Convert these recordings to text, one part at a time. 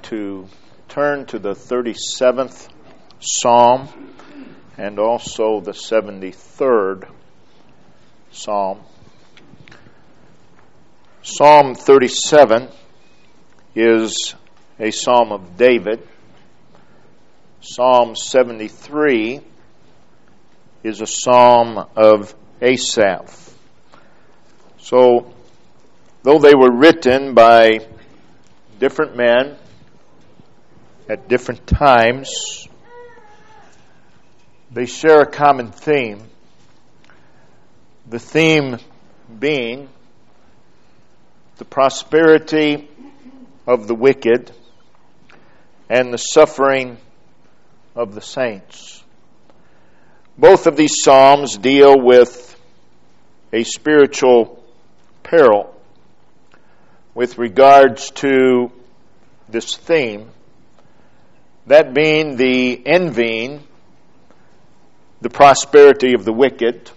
to turn to the 37th Psalm and also the 73rd Psalm. Psalm 37 is a Psalm of David. Psalm 73 is a Psalm of Asaph. So, though they were written by different men at different times, they share a common theme. The theme being the prosperity of the wicked and the suffering of the saints. Both of these psalms deal with a spiritual peril with regards to this theme, that being the envying the prosperity of the wicked,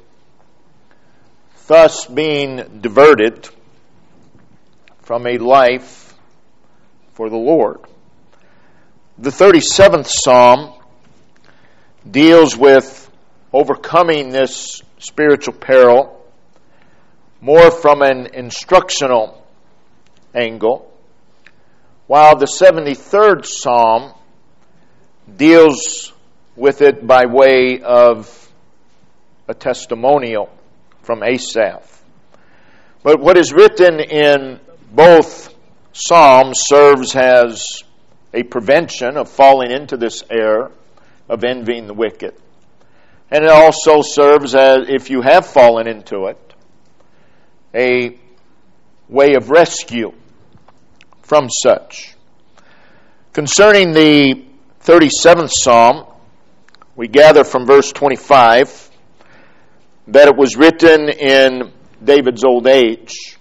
thus being diverted from a life for the Lord. The 37th Psalm deals with overcoming this spiritual peril more from an instructional angle, while the 73rd Psalm deals with it by way of a testimonial from Asaph. But what is written in both Psalms serves as a prevention of falling into this error of envying the wicked. And it also serves as, if you have fallen into it, a way of rescue from such. Concerning the 37th Psalm, we gather from verse 25 that it was written in David's old age.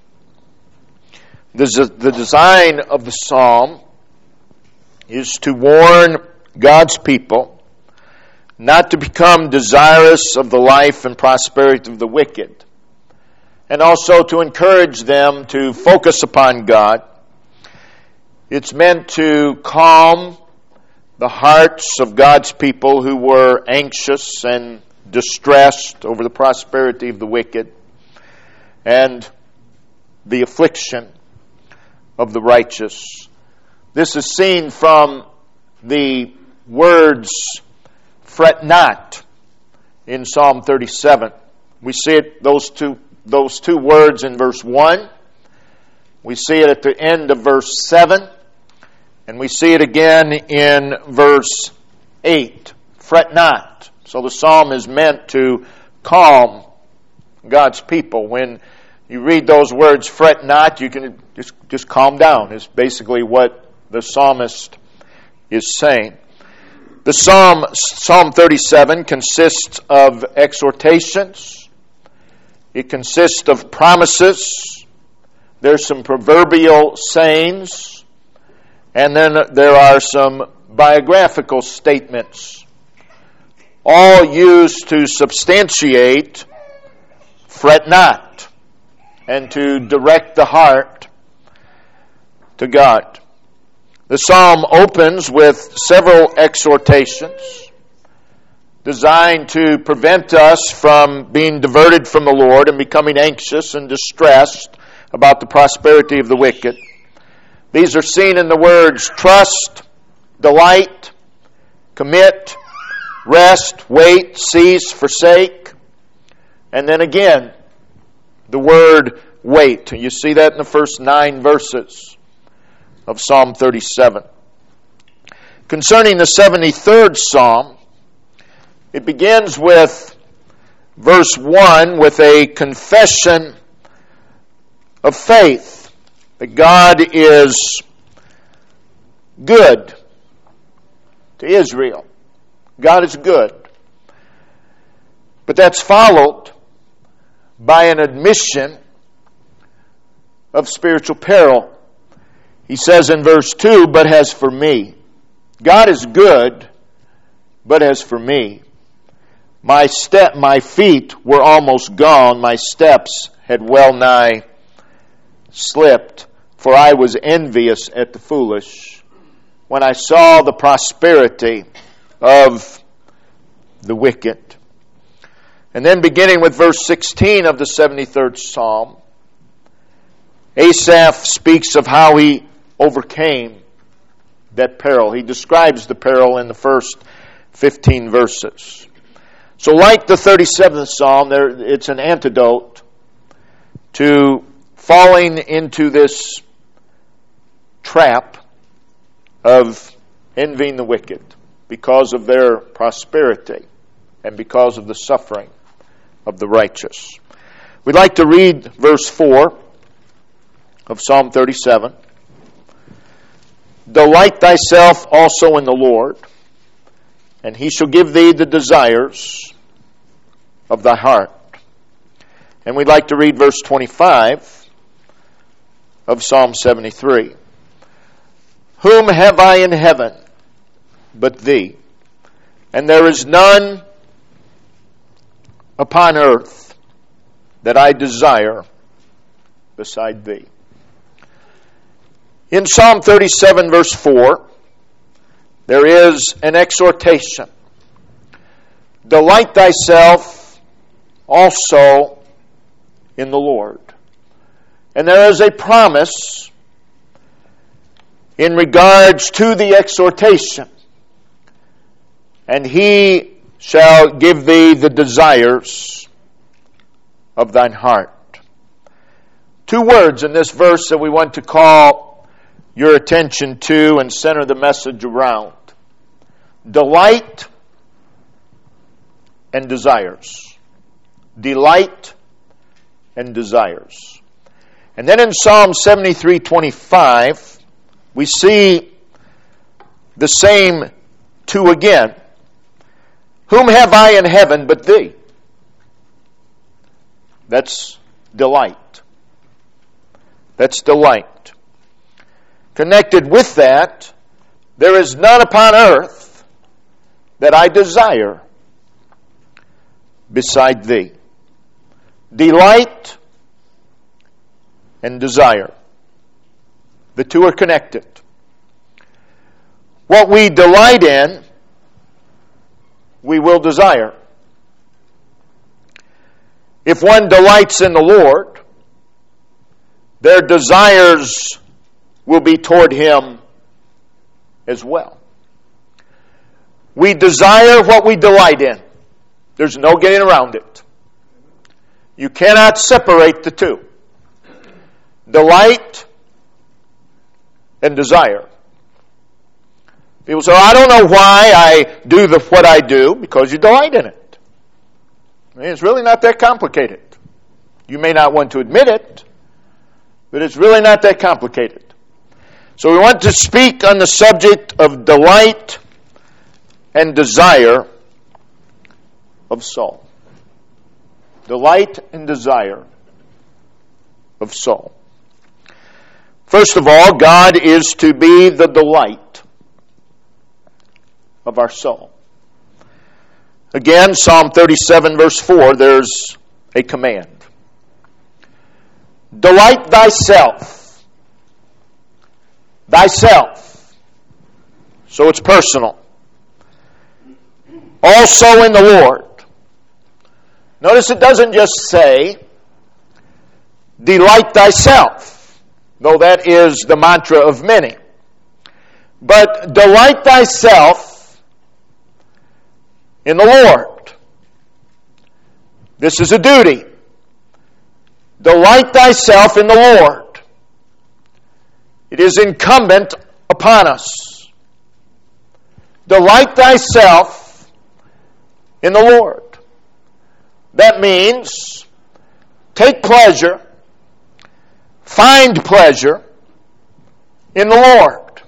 The design of the psalm is to warn God's people not to become desirous of the life and prosperity of the wicked, and also to encourage them to focus upon God. It's meant to calm the hearts of God's people who were anxious and distressed over the prosperity of the wicked and the affliction of the righteous. This is seen from the words, "fret not," in Psalm 37. We see it, those two words in verse 1. We see it at the end of verse 7. And we see it again in verse 8. Fret not. So the psalm is meant to calm God's people. When you read those words, fret not, you can just calm down. Is basically what the psalmist is saying. The Psalm 37 consists of exhortations. It consists of promises. There's some proverbial sayings. And then there are some biographical statements, all used to substantiate fret not and to direct the heart to God. The psalm opens with several exhortations designed to prevent us from being diverted from the Lord and becoming anxious and distressed about the prosperity of the wicked. These are seen in the words trust, delight, commit, rest, wait, cease, forsake. And then again, the word wait. You see that in the first 9 verses of Psalm 37. Concerning the 73rd Psalm, it begins with verse 1 with a confession of faith. That God is good to Israel. God is good. But that's followed by an admission of spiritual peril. He says in verse 2, but as for me. God is good, but as for me. My feet were almost gone. My steps had well nigh slipped. For I was envious at the foolish, when I saw the prosperity of the wicked. And then beginning with verse 16 of the 73rd Psalm, Asaph speaks of how he overcame that peril. He describes the peril in the first 15 verses. So like the 37th Psalm, it's an antidote to falling into this trap of envying the wicked because of their prosperity and because of the suffering of the righteous. We'd like to read verse 4 of Psalm 37. Delight thyself also in the Lord, and he shall give thee the desires of thy heart. And we'd like to read verse 25 of Psalm 73. Whom have I in heaven but thee? And there is none upon earth that I desire beside thee. In Psalm 37 verse 4, there is an exhortation. Delight thyself also in the Lord. And there is a promise in regards to the exhortation. And he shall give thee the desires of thine heart. Two words in this verse that we want to call your attention to and center the message around. Delight and desires. Delight and desires. And then in Psalm 73:25, we see the same two again. Whom have I in heaven but thee? That's delight. That's delight. Connected with that, there is none upon earth that I desire beside thee. Delight and desire. The two are connected. What we delight in, we will desire. If one delights in the Lord, their desires will be toward Him as well. We desire what we delight in. There's no getting around it. You cannot separate the two. Delight and desire. People say, I don't know why I do what I do, because you delight in it. I mean, it's really not that complicated. You may not want to admit it, but it's really not that complicated. So we want to speak on the subject of delight and desire of soul. Delight and desire of soul. First of all, God is to be the delight of our soul. Again, Psalm 37 verse 4, there's a command. Delight thyself. Thyself. So it's personal. Also in the Lord. Notice it doesn't just say, delight thyself, though that is the mantra of many. But delight thyself in the Lord. This is a duty. Delight thyself in the Lord. It is incumbent upon us. Delight thyself in the Lord. That means take pleasure, find pleasure in the Lord.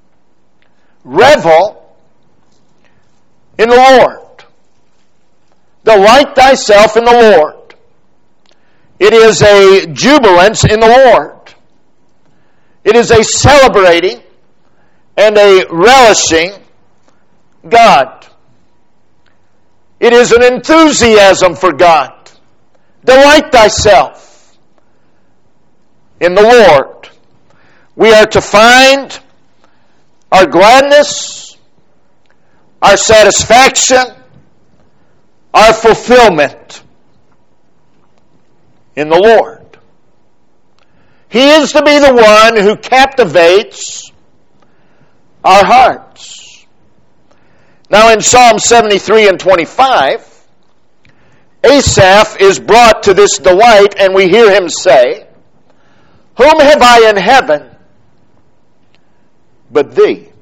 Revel in the Lord. Delight thyself in the Lord. It is a jubilance in the Lord. It is a celebrating and a relishing God. It is an enthusiasm for God. Delight thyself in the Lord. We are to find our gladness, our satisfaction, our fulfillment in the Lord. He is to be the one who captivates our hearts. Now in Psalm 73 and 25, Asaph is brought to this delight, and we hear him say, "Whom have I in heaven but thee?"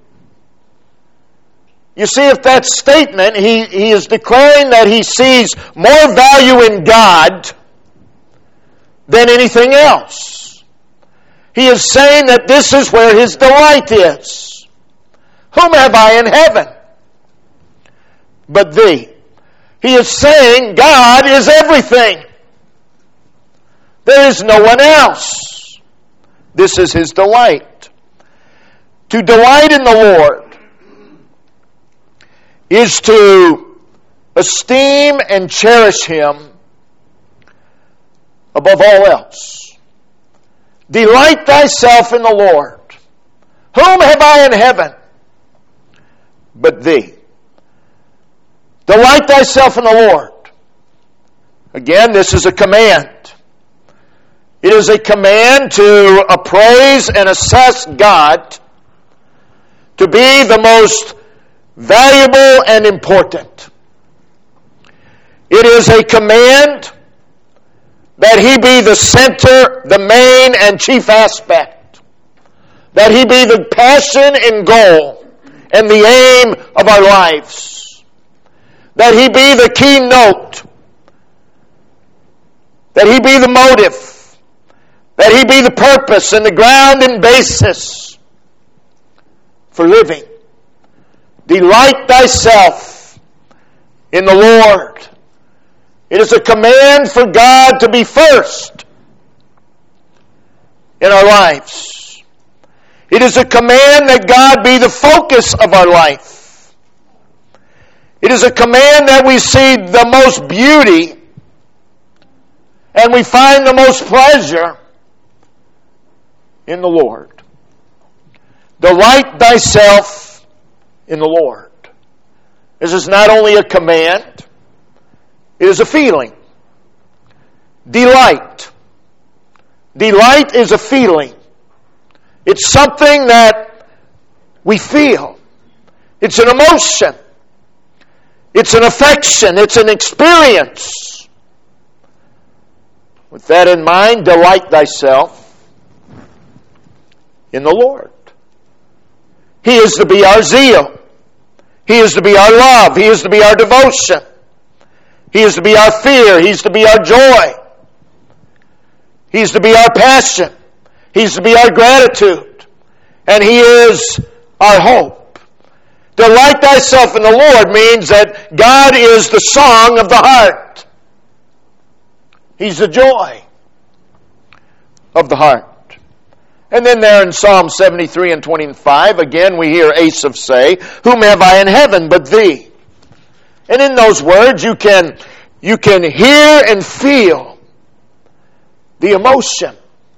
You see, if that statement, he is declaring that he sees more value in God than anything else. He is saying that this is where his delight is. Whom have I in heaven but thee? He is saying God is everything. There is no one else. This is his delight. To delight in the Lord is to esteem and cherish Him above all else. Delight thyself in the Lord. Whom have I in heaven but thee? Delight thyself in the Lord. Again, this is a command. It is a command to appraise and assess God to be the most valuable and important. It is a command that He be the center, the main and chief aspect. That He be the passion and goal and the aim of our lives. That He be the keynote. That He be the motive. That He be the purpose and the ground and basis for living. Delight thyself in the Lord. It is a command for God to be first in our lives. It is a command that God be the focus of our life. It is a command that we see the most beauty and we find the most pleasure in the Lord. Delight thyself in the Lord. This is not only a command, it is a feeling. Delight. Delight is a feeling. It's something that we feel. It's an emotion. It's an affection. It's an experience. With that in mind, delight thyself in the Lord. He is to be our zeal. He is to be our love. He is to be our devotion. He is to be our fear. He is to be our joy. He is to be our passion. He is to be our gratitude. And He is our hope. Delight thyself in the Lord means that God is the song of the heart. He's the joy of the heart. And then there in Psalm 73 and 25, again we hear Asaph say, "Whom have I in heaven but thee?" And in those words you can hear and feel the emotion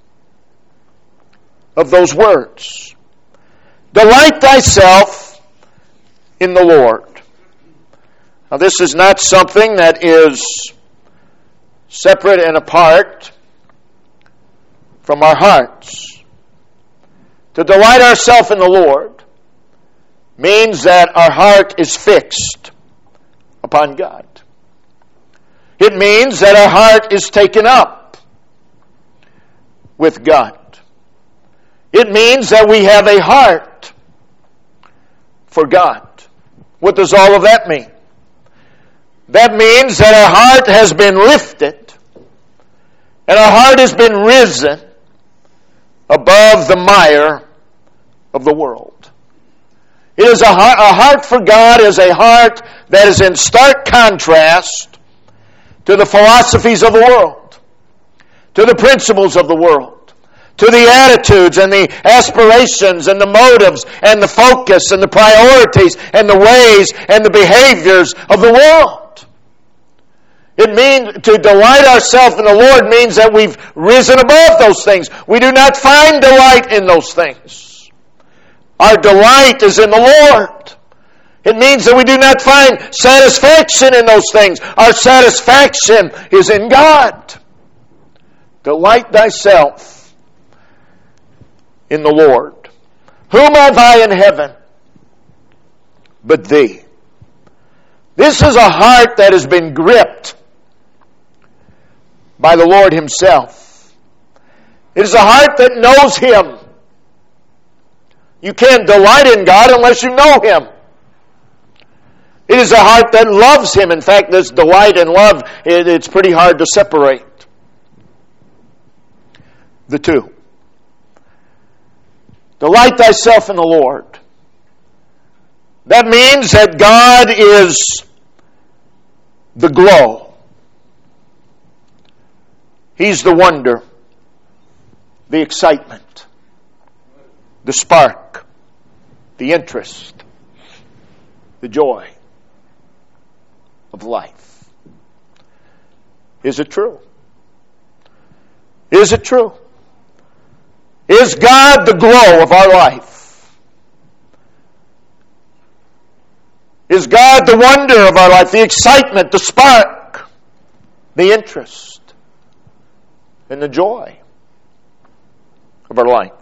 of those words. Delight thyself in the Lord. Now this is not something that is separate and apart from our hearts. To delight ourselves in the Lord means that our heart is fixed upon God. It means that our heart is taken up with God. It means that we have a heart for God. What does all of that mean? That means that our heart has been lifted and our heart has been risen above the mire of the world. It is a heart for God is a heart that is in stark contrast to the philosophies of the world, to the principles of the world, to the attitudes and the aspirations and the motives and the focus and the priorities and the ways and the behaviors of the world. It means to delight ourselves in the Lord means that we've risen above those things. We do not find delight in those things. Our delight is in the Lord. It means that we do not find satisfaction in those things. Our satisfaction is in God. Delight thyself in the Lord. Whom have I in heaven but thee? This is a heart that has been gripped by the Lord Himself. It is a heart that knows Him. You can't delight in God unless you know Him. It is a heart that loves Him. In fact, this delight and love, it's pretty hard to separate the two. Delight thyself in the Lord. That means that God is the glow. He's the wonder, the excitement, the spark, the interest, the joy of life. Is it true? Is it true? Is God the glow of our life? Is God the wonder of our life, the excitement, the spark, the interest, and the joy of our life?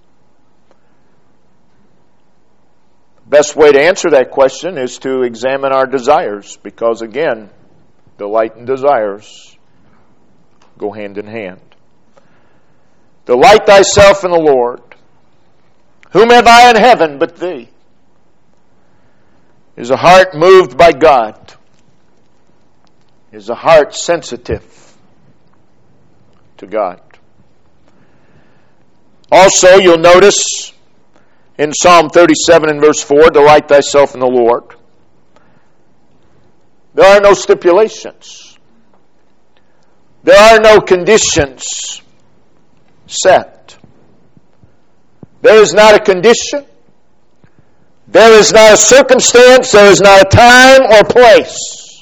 The best way to answer that question is to examine our desires, because again, delight and desires go hand in hand. Delight thyself in the Lord. Whom have I in heaven but thee? Is a heart moved by God? Is a heart sensitive to God? Also, you'll notice in Psalm 37 and verse 4, delight thyself in the Lord. There are no stipulations. There are no conditions set. There is not a condition. There is not a circumstance. There is not a time or place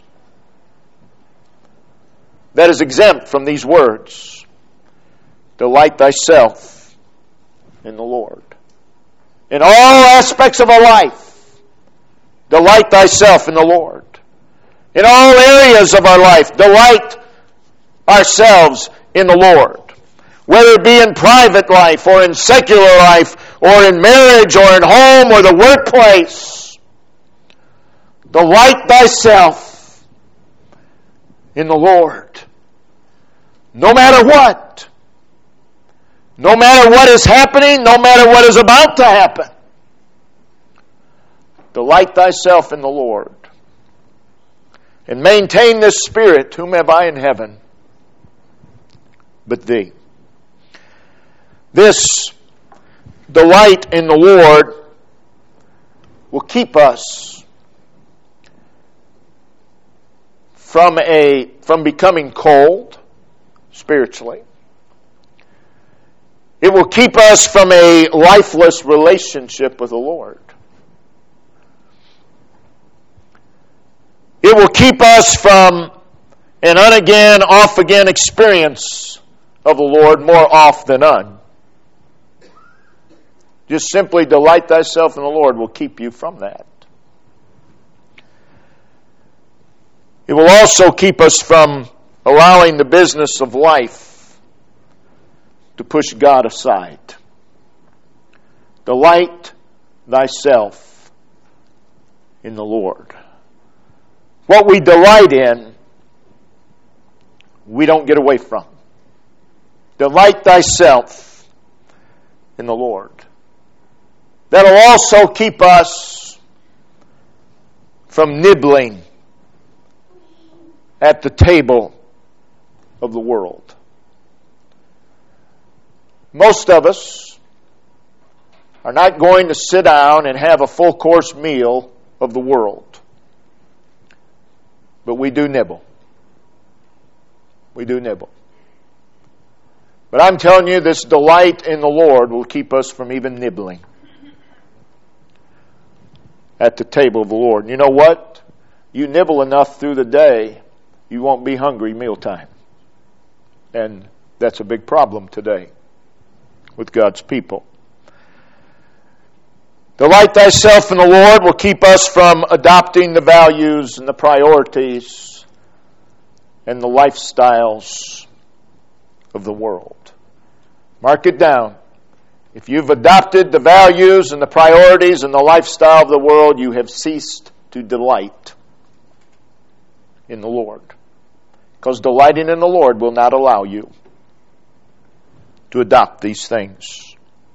that is exempt from these words. Delight thyself in the Lord. In all aspects of our life, delight thyself in the Lord. In all areas of our life, delight ourselves in the Lord. Whether it be in private life or in secular life or in marriage or in home or the workplace, delight thyself in the Lord. No matter what. No matter what is happening, no matter what is about to happen. Delight thyself in the Lord. And maintain this spirit. Whom have I in heaven but thee? This delight in the Lord will keep us from becoming cold spiritually. It will keep us from a lifeless relationship with the Lord. It will keep us from an on-again, off-again experience of the Lord, more off than on. Just simply delight thyself in the Lord will keep you from that. It will also keep us from allowing the business of life to push God aside. Delight thyself in the Lord. What we delight in, we don't get away from. Delight thyself in the Lord. That'll also keep us from nibbling at the table of the world. Most of us are not going to sit down and have a full course meal of the world. But we do nibble. We do nibble. But I'm telling you, this delight in the Lord will keep us from even nibbling at the table of the Lord. And you know what? You nibble enough through the day, you won't be hungry mealtime. And that's a big problem today with God's people. Delight thyself in the Lord will keep us from adopting the values and the priorities and the lifestyles of the world. Mark it down. If you've adopted the values and the priorities and the lifestyle of the world, you have ceased to delight in the Lord. Because delighting in the Lord will not allow you to adopt these things.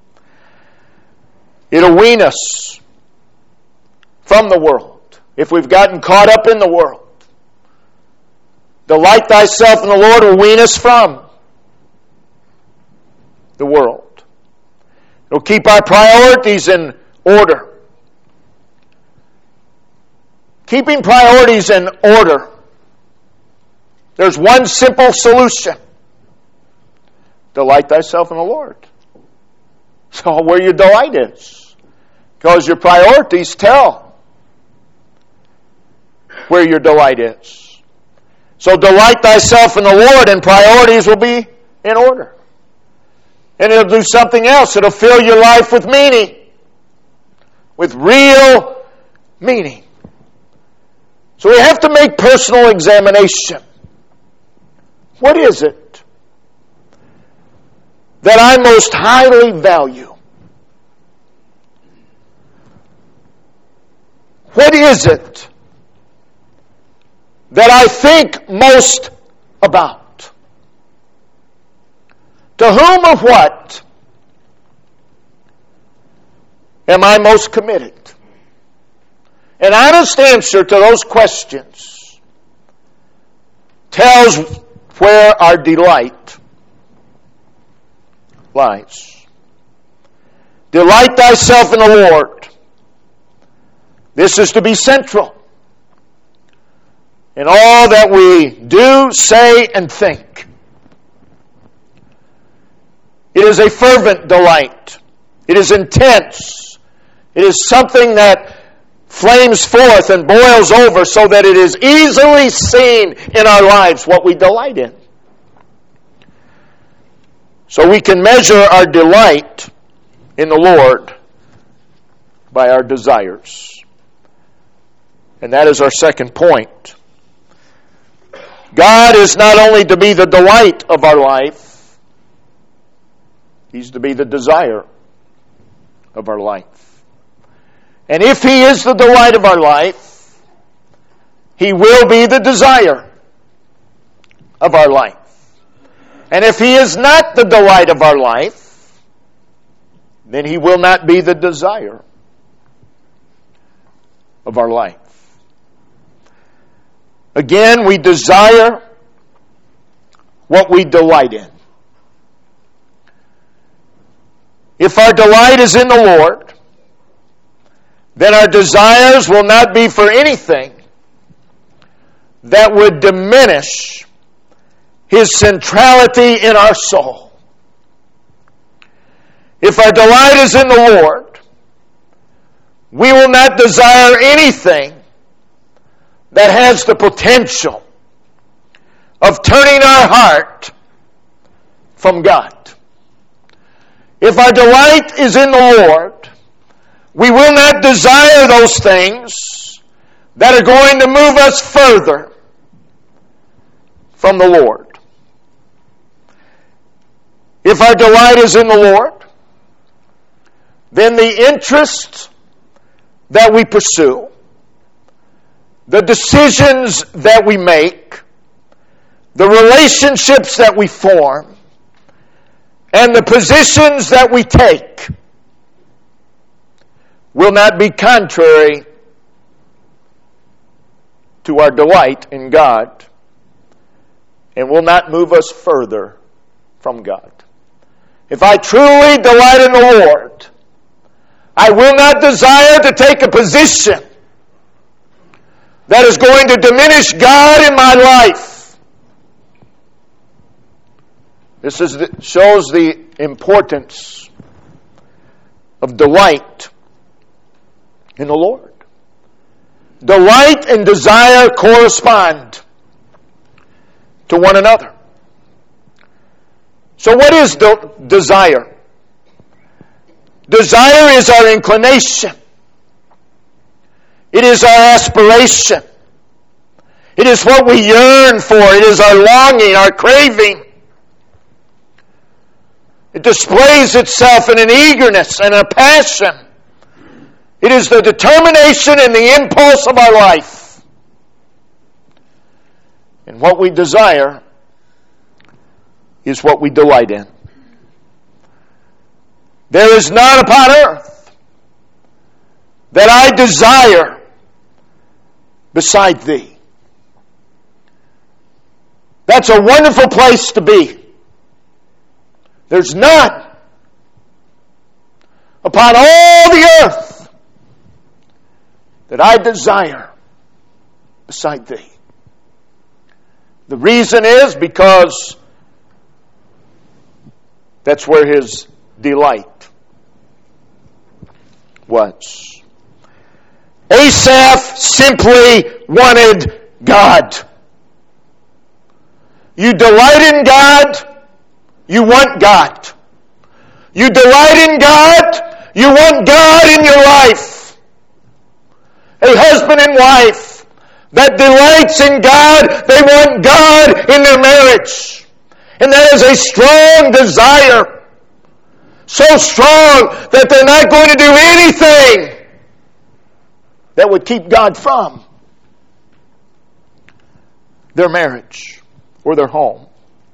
It'll wean us from the world if we've gotten caught up in the world. Delight thyself in the Lord will wean us from the world. It'll keep our priorities in order. Keeping priorities in order. There's one simple solution. Delight thyself in the Lord. So where your delight is. Because your priorities tell where your delight is. So delight thyself in the Lord and priorities will be in order. And it'll do something else. It'll fill your life with meaning. With real meaning. So we have to make personal examination. What is it that I most highly value? What is it that I think most about? To whom or what am I most committed? An honest answer to those questions tells where our delight lies. Delight thyself in the Lord. This is to be central in all that we do, say, and think. It is a fervent delight. It is intense. It is something that flames forth and boils over so that it is easily seen in our lives what we delight in. So we can measure our delight in the Lord by our desires. And that is our second point. God is not only to be the delight of our life, He's to be the desire of our life. And if He is the delight of our life, He will be the desire of our life. And if He is not the delight of our life, then He will not be the desire of our life. Again, we desire what we delight in. If our delight is in the Lord, then our desires will not be for anything that would diminish His centrality in our soul. If our delight is in the Lord, we will not desire anything that has the potential of turning our heart from God. If our delight is in the Lord, we will not desire those things that are going to move us further from the Lord. If our delight is in the Lord, then the interests that we pursue, the decisions that we make, the relationships that we form, and the positions that we take will not be contrary to our delight in God and will not move us further from God. If I truly delight in the Lord, I will not desire to take a position that is going to diminish God in my life. This shows the importance of delight in the Lord. Delight and desire correspond to one another. So what is desire? Desire is our inclination. It is our aspiration. It is what we yearn for. It is our longing, our craving. It displays itself in an eagerness and a passion. It is the determination and the impulse of our life. And what we desire is what we delight in. There is none upon earth that I desire beside Thee. That's a wonderful place to be. There's none upon all the earth that I desire beside Thee. The reason is because that's where His delight was. Asaph simply wanted God. You delight in God, you want God. You delight in God, you want God in your life. A husband and wife that delights in God, they want God in their marriage. And that is a strong desire. So strong that they're not going to do anything that would keep God from their marriage or their home.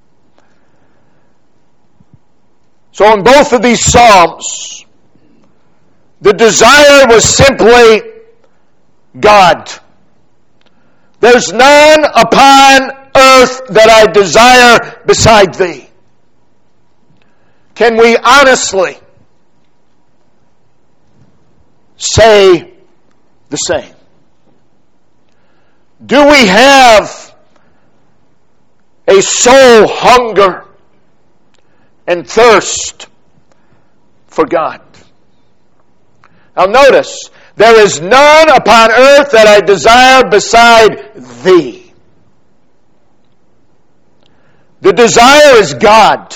So in both of these Psalms, the desire was simply God. There's none upon earth that I desire beside Thee. Can we honestly say the same? Do we have a soul hunger and thirst for God? Now notice, there is none upon earth that I desire beside Thee. The desire is God.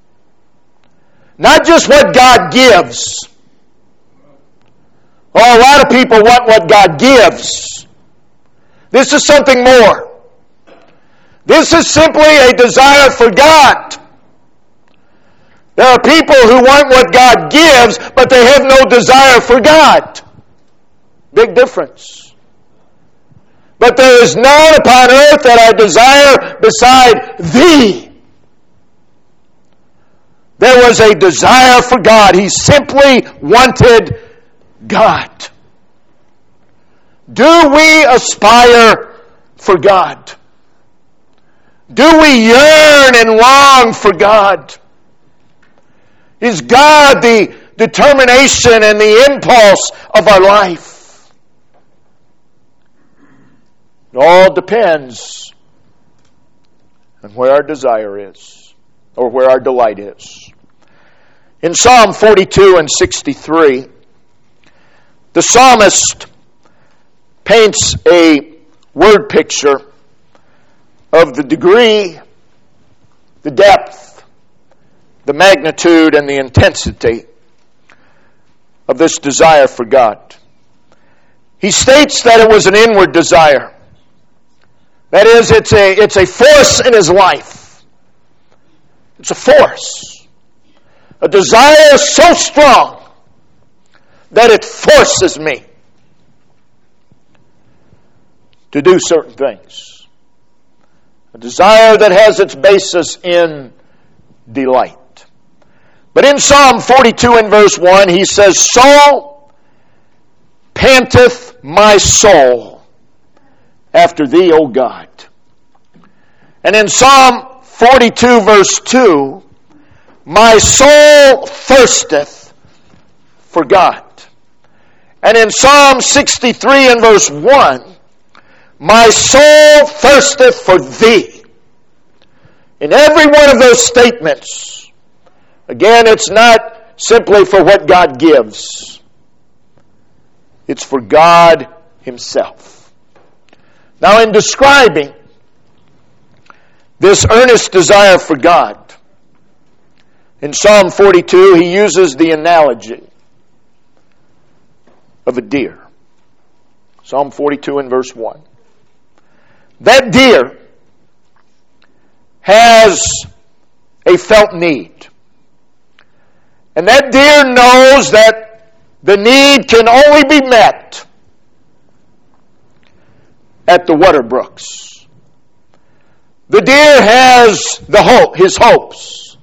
Not just what God gives. Oh, a lot of people want what God gives. This is something more. This is simply a desire for God. There are people who want what God gives, but they have no desire for God. Big difference. But there is none upon earth that I desire beside Thee. There was a desire for God. He simply wanted God. Do we aspire for God? Do we yearn and long for God? Is God the determination and the impulse of our life? It all depends on where our desire is, or where our delight is. In Psalm 42 and 63, the psalmist paints a word picture of the degree, the depth, the magnitude, and the intensity of this desire for God. He states that it was an inward desire. That is, it's a force in his life. It's a force. A desire so strong that it forces me to do certain things. A desire that has its basis in delight. But in Psalm 42 and verse 1, he says, "So panteth my soul after Thee, O God." And in Psalm 42 verse 2, "My soul thirsteth for God." And in Psalm 63 and verse 1, "My soul thirsteth for Thee." In every one of those statements, again, it's not simply for what God gives. It's for God Himself. Now, in describing this earnest desire for God, in Psalm 42, he uses the analogy of a deer. Psalm 42 and verse 1. That deer has a felt need. And that deer knows that the need can only be met at the water brooks. The deer has his hopes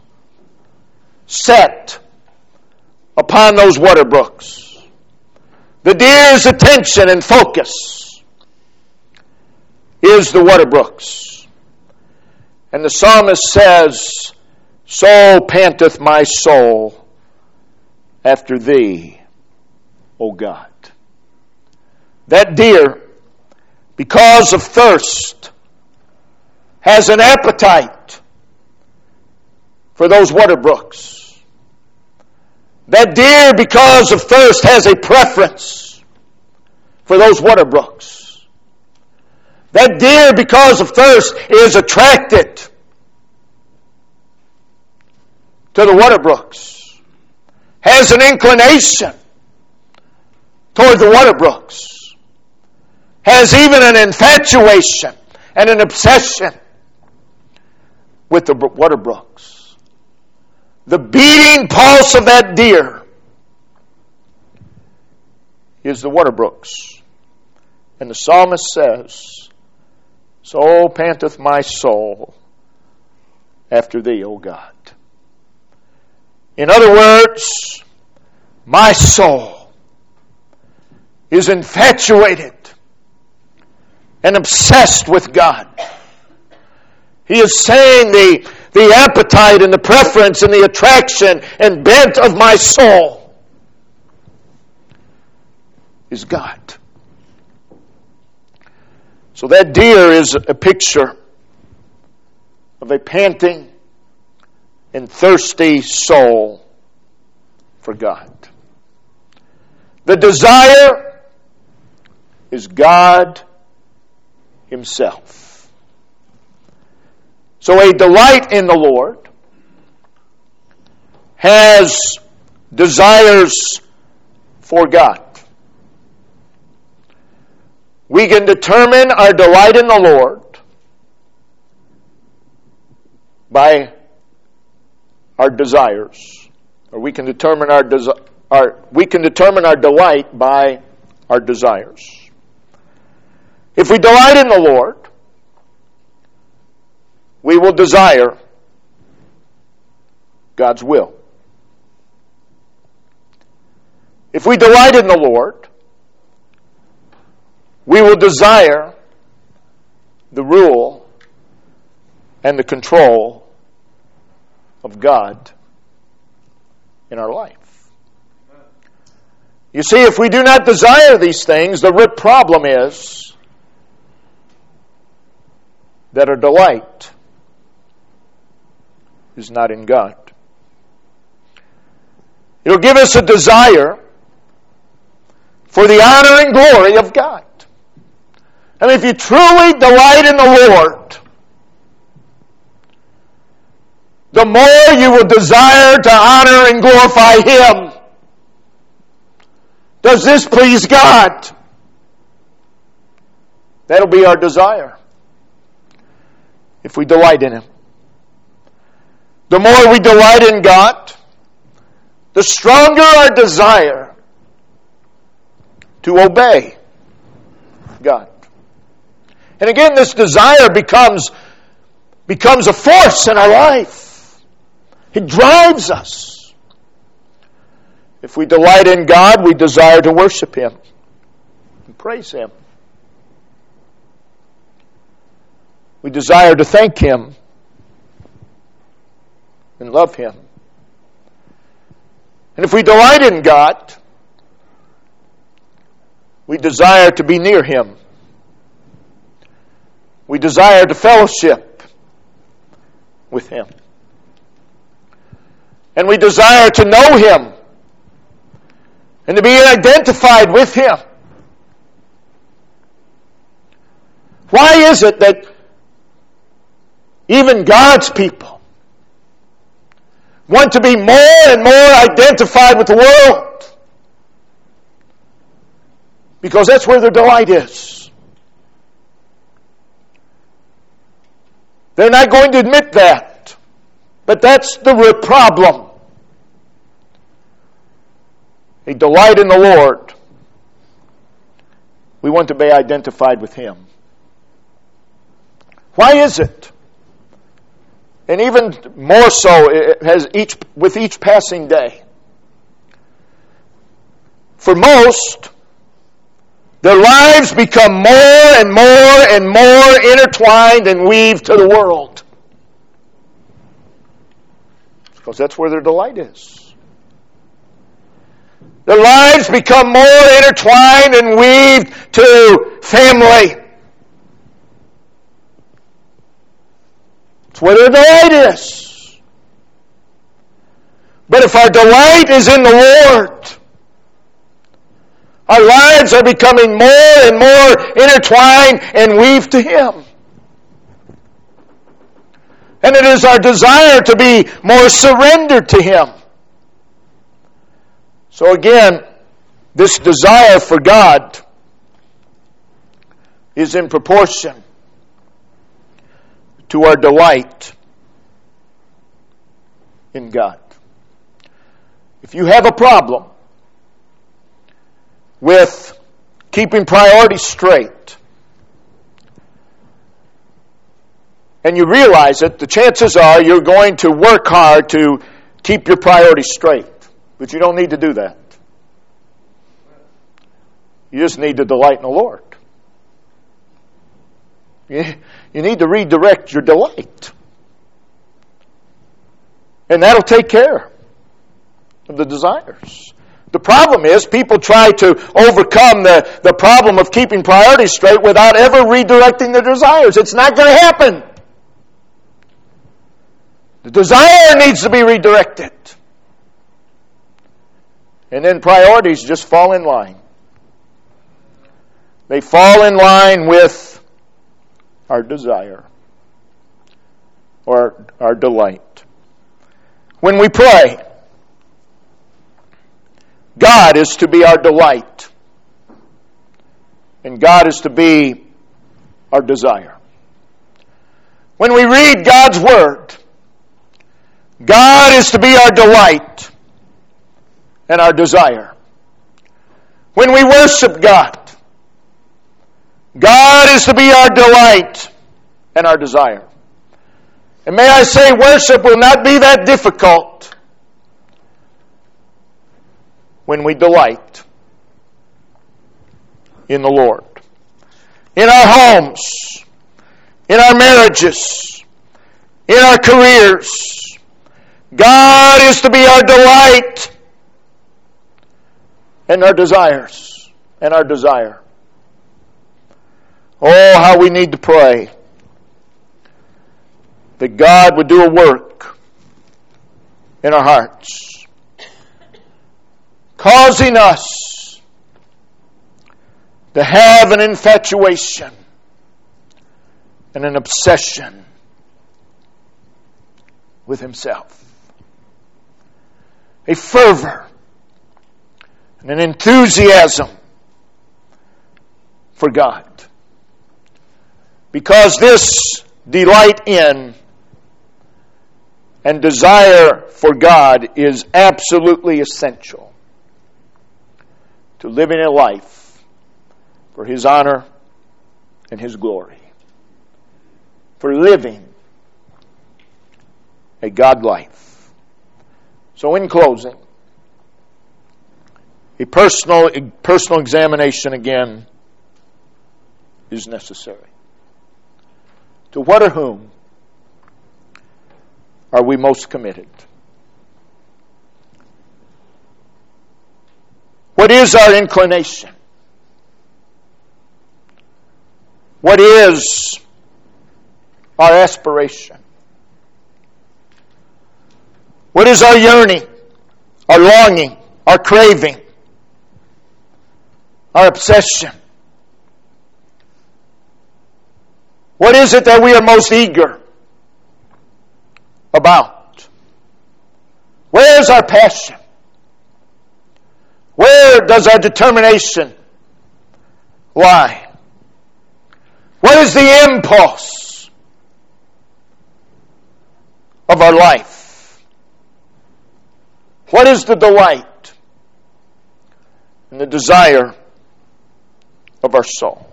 set upon those water brooks. The deer's attention and focus is the water brooks. And the psalmist says, "So panteth my soul after thee, O God." That deer, because of thirst, has an appetite for those water brooks. That deer, because of thirst, has a preference for those water brooks. That deer, because of thirst, is attracted to the water brooks, has an inclination toward the water brooks, has even an infatuation and an obsession with the water brooks. The beating pulse of that deer is the water brooks. And the psalmist says, "So panteth my soul after thee, O God." In other words, my soul is infatuated and obsessed with God. He is saying the appetite and the preference and the attraction and bent of my soul is God. So that deer is a picture of a panting and thirsty soul for God. The desire is God Himself. So a delight in the Lord has desires for God. We can determine our delight in the Lord by our desires, or we can determine our delight by our desires. If we delight in the Lord, we will desire God's will. If we delight in the Lord, we will desire the rule and the control of God in our life. You see, if we do not desire these things, the root problem is that our delight is not in God. It'll give us a desire for the honor and glory of God. I mean, if you truly delight in the Lord, the more you will desire to honor and glorify Him. Does this please God? That'll be our desire if we delight in Him. The more we delight in God, the stronger our desire to obey God. And again, this desire becomes a force in our life. It drives us. If we delight in God, we desire to worship Him and praise Him. We desire to thank Him and love Him. And if we delight in God, we desire to be near Him. We desire to fellowship with Him. And we desire to know Him and to be identified with Him. Why is it that even God's people want to be more and more identified with the world Because that's where their delight is. They're not going to admit that. But that's the real problem. A delight in the Lord. We want to be identified with Him. Why is it? And even more so, it has with each passing day. For most, their lives become more and more and more intertwined and weaved to the world. Because that's where their delight is. Their lives become more intertwined and weaved to family. It's where their delight is. But if our delight is in the Lord, our lives are becoming more and more intertwined and weaved to Him. And it is our desire to be more surrendered to Him. So again, this desire for God is in proportion to our delight in God. If you have a problem with keeping priorities straight, and you realize it, the chances are you're going to work hard to keep your priorities straight. But you don't need to do that. You just need to delight in the Lord. You need to redirect your delight. And that'll take care of the desires. The problem is people try to overcome the problem of keeping priorities straight without ever redirecting their desires. It's not going to happen. The desire needs to be redirected. And then priorities just fall in line. They fall in line with our desire or our delight. When we pray, God is to be our delight. And God is to be our desire. When we read God's Word, God is to be our delight and our desire. When we worship God, God is to be our delight and our desire. And may I say, worship will not be that difficult when we delight in the Lord. In our homes, in our marriages, in our careers, God is to be our delight and our desires and our desire. Oh, how we need to pray that God would do a work in our hearts, causing us to have an infatuation and an obsession with Himself. A fervor and an enthusiasm for God. Because this delight in and desire for God is absolutely essential to living a life for His honor and His glory. For living a God life. So in closing, a personal examination again is necessary. To what or whom are we most committed? What is our inclination? What is our aspiration? What is our yearning, our longing, our craving, our obsession? What is it that we are most eager about? Where is our passion? Where does our determination Why? What is the impulse of our life? What is the delight and the desire of our soul?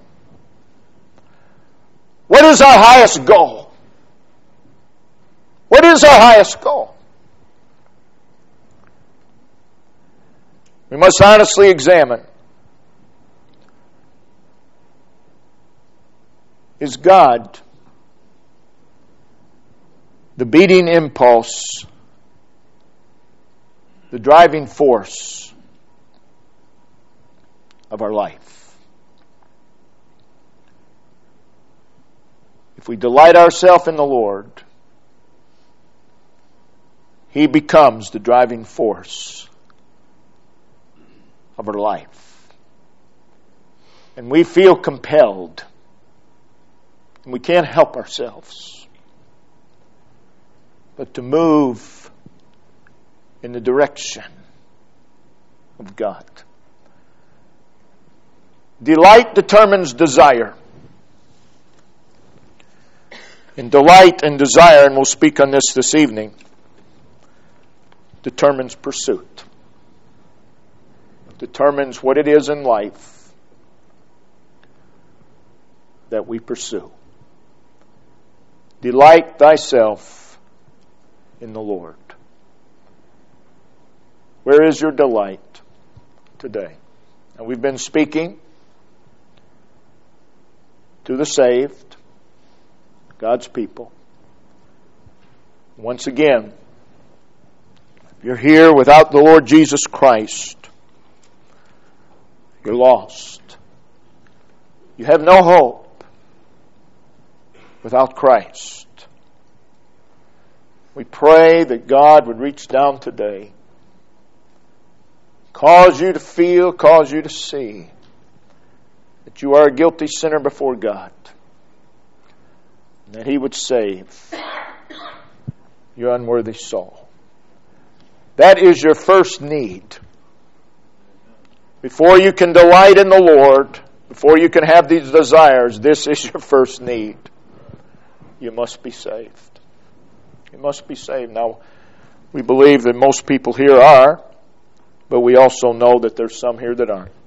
What is our highest goal? What is our highest goal? We must honestly examine. Is God the beating impulse, the driving force of our life? If we delight ourselves in the Lord, He becomes the driving force of our life. And we feel compelled, and we can't help ourselves, but to move in the direction of God. Delight determines desire. And delight and desire, and we'll speak on this evening, determines pursuit. Determines what it is in life that we pursue. Delight thyself in the Lord. Where is your delight today? And we've been speaking to the saved, God's people. Once again, if you're here without the Lord Jesus Christ, you're lost. You have no hope without Christ. We pray that God would reach down today, cause you to feel, cause you to see that you are a guilty sinner before God, and that He would save your unworthy soul. That is your first need. Before you can delight in the Lord, before you can have these desires, this is your first need. You must be saved. You must be saved. Now, we believe that most people here are, but we also know that there's some here that aren't.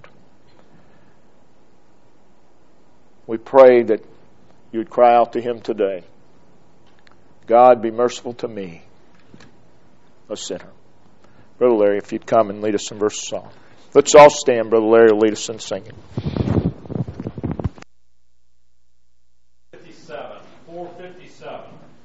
We pray that you would cry out to Him today. God, be merciful to me, a sinner. Brother Larry, if you'd come and lead us in verse song. Let's all stand. Brother Larry will lead us in singing. 457.